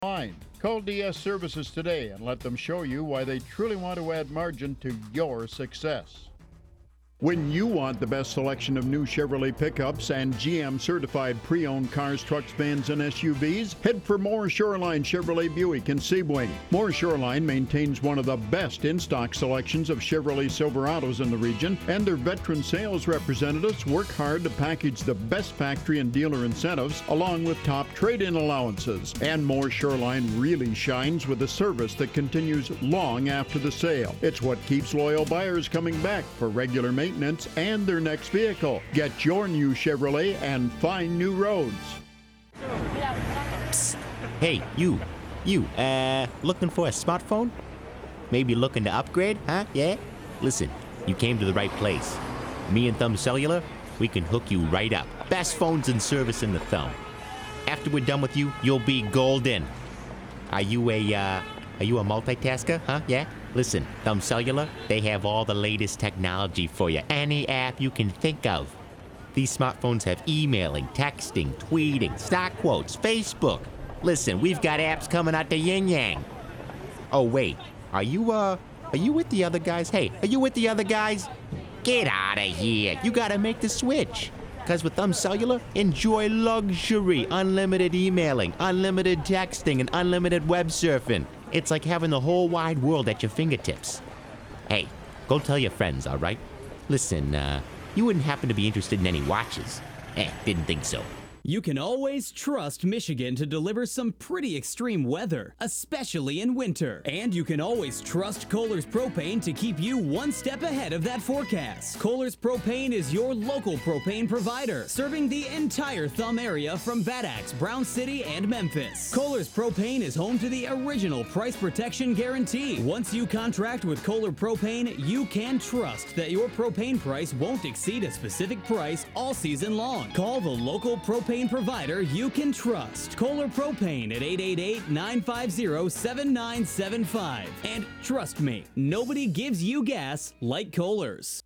Line. Call DS Services today and let them show you why they truly want to add margin to your success. When you want the best selection of new Chevrolet pickups and GM certified pre-owned cars, trucks, vans, and SUVs, head for Moore Shoreline Chevrolet Buick in Sebring. Moore Shoreline maintains one of the best in-stock selections of Chevrolet Silverados in the region, and their veteran sales representatives work hard to package the best factory and dealer incentives along with top trade-in allowances. And Moore Shoreline really shines with a service that continues long after the sale. It's what keeps loyal buyers coming back for regular maintenance and their next vehicle. Get your new Chevrolet and find new roads. Psst. Hey, you, looking for a smartphone? Maybe looking to upgrade, huh? Yeah? Listen, you came to the right place. Me and Thumb Cellular, we can hook you right up. Best phones and service in the Thumb. After we're done with you, you'll be golden. Are you a multitasker, huh? Yeah? Listen, Thumb Cellular, they have all the latest technology for you. Any app you can think of. These smartphones have emailing, texting, tweeting, stock quotes, Facebook. Listen, we've got apps coming out the yin-yang. Oh, wait. Are you with the other guys? Hey, are you with the other guys? Get out of here. You gotta make the switch. Because with Thumb Cellular, enjoy luxury, unlimited emailing, unlimited texting, and unlimited web surfing. It's like having the whole wide world at your fingertips. Hey, go tell your friends, all right? Listen, you wouldn't happen to be interested in any watches? Didn't think so. You can always trust Michigan to deliver some pretty extreme weather, especially in winter. And you can always trust Kohler's Propane to keep you one step ahead of that forecast. Kohler's Propane is your local propane provider, serving the entire Thumb area from Bad Axe, Brown City, and Memphis. Kohler's Propane is home to the original price protection guarantee. Once you contract with Kohler Propane, you can trust that your propane price won't exceed a specific price all season long. Call the local propane provider you can trust. Kohler Propane at 888-950-7975. And trust me, nobody gives you gas like Kohler's.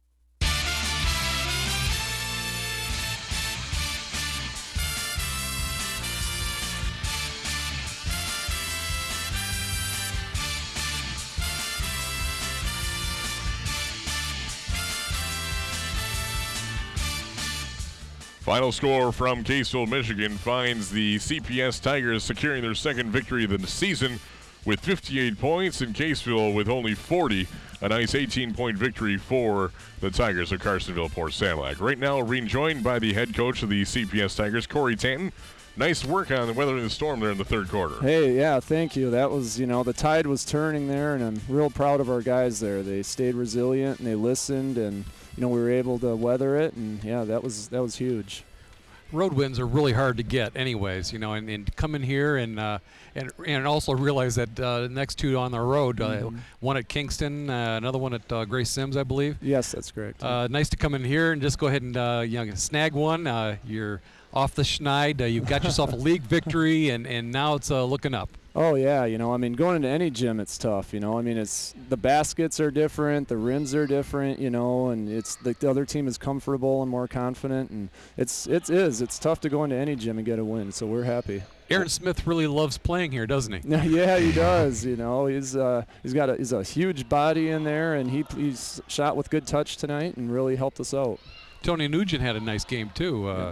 Final score from Caseville, Michigan finds the CPS Tigers securing their second victory of the season with 58 points, and Caseville with only 40. A nice 18-point victory for the Tigers of Carsonville, Port Sanilac. Right now, we're being joined by the head coach of the CPS Tigers, Corey Tanton. Nice work on weathering the storm there in the third quarter. Hey, yeah, thank you. That was, the tide was turning there, and I'm real proud of our guys there. They stayed resilient, and they listened, and we were able to weather it, and yeah, that was huge. Road wins are really hard to get anyways, and come in here and also realize that the next two on the road, one at Kingston, another one at Grace Sims, I believe. Yes, that's correct. Nice to come in here and just go ahead and snag one. You're off the schneid. You've got yourself a league victory, and now it's looking up. Oh, yeah, going into any gym, it's tough, it's the baskets are different, the rims are different, and it's the other team is comfortable and more confident, and it's tough to go into any gym and get a win, so we're happy. Aaron Smith really loves playing here, doesn't he? Yeah, he does, he's a huge body in there, and he's shot with good touch tonight and really helped us out. Tony Nugent had a nice game, too. Yeah.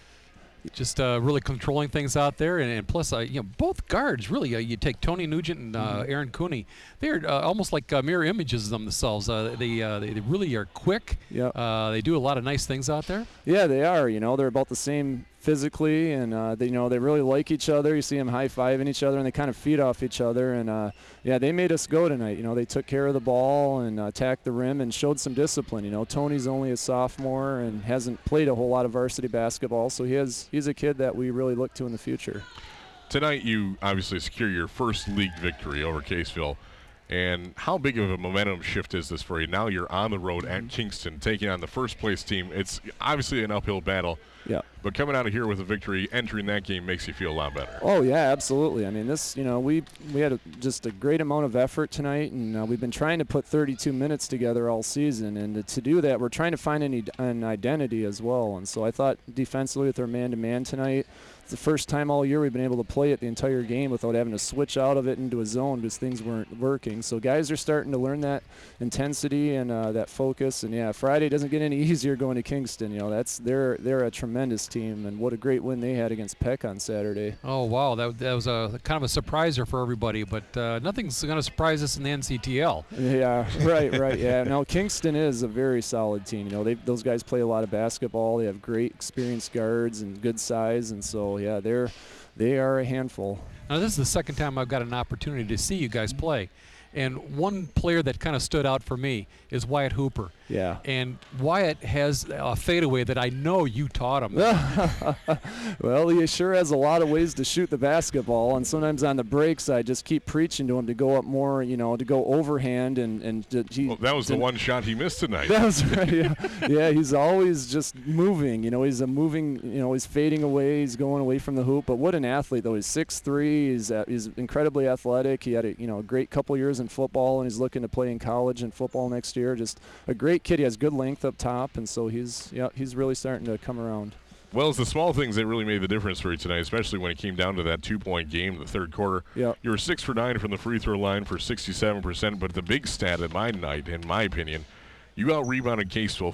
Just really controlling things out there, and plus, both guards really. You take Tony Nugent and Aaron Cooney; they're almost like mirror images of themselves. They really are quick. Yeah. They do a lot of nice things out there. Yeah, they are. They're about the same physically, and they really like each other. You see them high-fiving each other, and they kind of feed off each other. And they made us go tonight. They took care of the ball and attacked the rim and showed some discipline. Tony's only a sophomore and hasn't played a whole lot of varsity basketball, so he's a kid that we really look to in the future. Tonight, you obviously secure your first league victory over Caseville. And how big of a momentum shift is this for you? Now you're on the road at Kingston, taking on the first-place team. It's obviously an uphill battle. Yeah. But coming out of here with a victory, entering that game makes you feel a lot better. Oh, yeah, absolutely. I mean, this, we had just a great amount of effort tonight, and we've been trying to put 32 minutes together all season. And to do that, we're trying to find an identity as well. And so I thought defensively with our man-to-man tonight, it's the first time all year we've been able to play it the entire game without having to switch out of it into a zone because things weren't working. So guys are starting to learn that intensity and that focus. And yeah, Friday doesn't get any easier going to Kingston. You know, they're a tremendous team, and what a great win they had against Peck on Saturday. Oh wow, that was a kind of a surpriser for everybody, but nothing's going to surprise us in the NCTL. Yeah, right. Yeah, no, Kingston is a very solid team. You know, those guys play a lot of basketball. They have great experienced guards and good size, and so yeah, they are a handful. Now this is the second time I've got an opportunity to see you guys play, and one player that kind of stood out for me is Wyatt Hooper. Yeah. And Wyatt has a fadeaway that I know you taught him. Well, he sure has a lot of ways to shoot the basketball, and sometimes on the breaks I just keep preaching to him to go up more, you know, to go overhand and well, that was the one shot he missed tonight. That was right. Yeah. Yeah, he's always just moving. You know, he's he's fading away. He's going away from the hoop. But what an athlete though. He's 6'3". He's incredibly athletic. He had a great couple years in football, and he's looking to play in college and football next year. Just a great kid. He has good length up top, and so he's really starting to come around. Well, it's the small things that really made the difference for you tonight, especially when it came down to that 2-point game in the third quarter. Yep. You were 6 for 9 from the free throw line for 67%, but the big stat at my night, in my opinion, you out-rebounded Caseville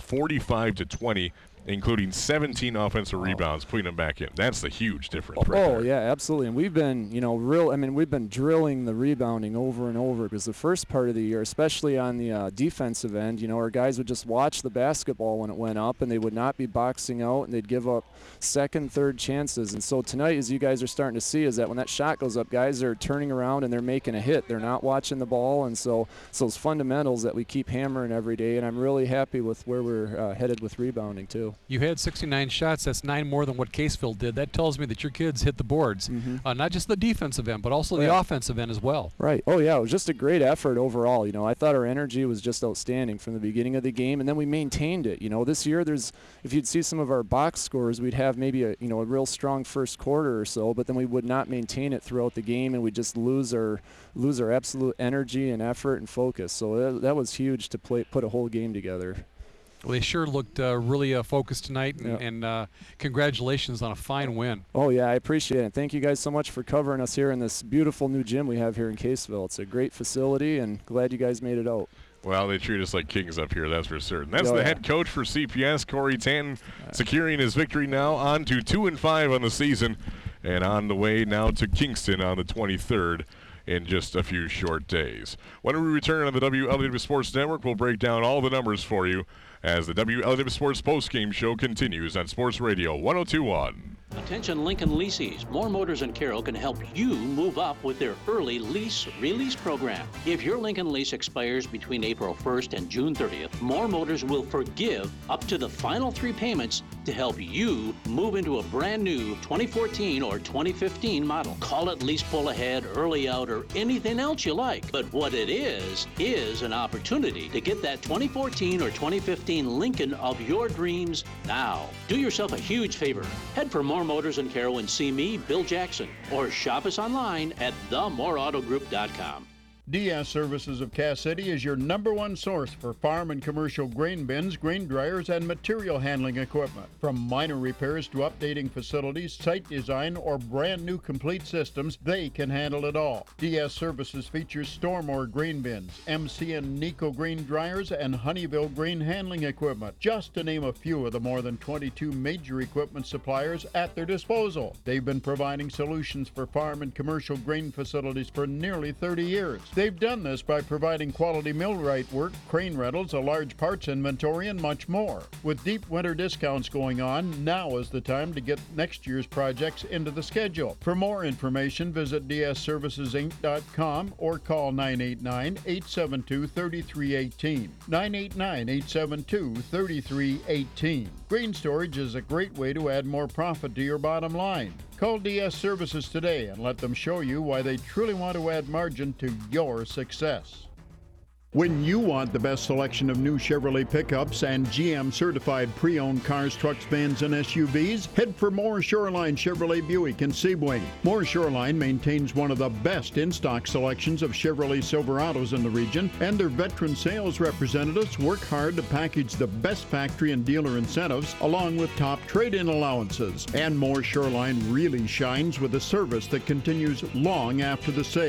45-20, including 17 offensive rebounds, putting them back in. That's the huge difference right there. Yeah, absolutely. And we've been, we've been drilling the rebounding over and over, because the first part of the year, especially on the defensive end, our guys would just watch the basketball when it went up, and they would not be boxing out, and they'd give up second, third chances. And so tonight, as you guys are starting to see, is that when that shot goes up, guys are turning around and they're making a hit. They're not watching the ball, and so it's those fundamentals that we keep hammering every day, and I'm really happy with where we're headed with rebounding too. You had 69 shots. That's 9 more than what Caseville did. That tells me that your kids hit the boards, not just the defensive end, but also the offensive end as well. Right. Oh, yeah. It was just a great effort overall. I thought our energy was just outstanding from the beginning of the game, and then we maintained it. This year, if you'd see some of our box scores, we'd have maybe a real strong first quarter or so, but then we would not maintain it throughout the game, and we'd just lose our absolute energy and effort and focus. So that was huge to put a whole game together. Well, they sure looked really focused tonight, and congratulations on a fine win. Oh, yeah, I appreciate it. Thank you guys so much for covering us here in this beautiful new gym we have here in Caseville. It's a great facility, and glad you guys made it out. Well, they treat us like kings up here, that's for certain. That's the head coach for CPS, Corey Tanton, securing his victory now on to 2-5 on the season, and on the way now to Kingston on the 23rd. In just a few short days. When we return on the WLW Sports Network, we'll break down all the numbers for you as the WLW Sports postgame show continues on Sports Radio 102.1. Attention Lincoln leases. More Motors and Carroll can help you move up with their early lease release program. If your Lincoln lease expires between April 1st and June 30th, More Motors will forgive up to the final 3 payments to help you move into a brand new 2014 or 2015 model. Call it lease pull ahead, early out, or anything else you like. But what it is an opportunity to get that 2014 or 2015 Lincoln of your dreams now. Do yourself a huge favor. Head for More Motors and Carroll and see me, Bill Jackson, or shop us online at themoreautogroup.com. DS Services of Cass City is your #1 source for farm and commercial grain bins, grain dryers, and material handling equipment. From minor repairs to updating facilities, site design, or brand new complete systems, they can handle it all. DS Services features Stormore grain bins, MC and Nico grain dryers, and Honeyville grain handling equipment, just to name a few of the more than 22 major equipment suppliers at their disposal. They've been providing solutions for farm and commercial grain facilities for nearly 30 years. They've done this by providing quality millwright work, crane rentals, a large parts inventory, and much more. With deep winter discounts going on, now is the time to get next year's projects into the schedule. For more information, visit dsservicesinc.com or call 989-872-3318. 989-872-3318. Grain storage is a great way to add more profit to your bottom line. Call DS Services today and let them show you why they truly want to add margin to your success. When you want the best selection of new Chevrolet pickups and GM certified pre-owned cars, trucks, vans, and SUVs, head for Moore Shoreline Chevrolet Buick in Sebring. Moore Shoreline maintains one of the best in-stock selections of Chevrolet Silverados in the region, and their veteran sales representatives work hard to package the best factory and dealer incentives along with top trade-in allowances. And Moore Shoreline really shines with a service that continues long after the sale.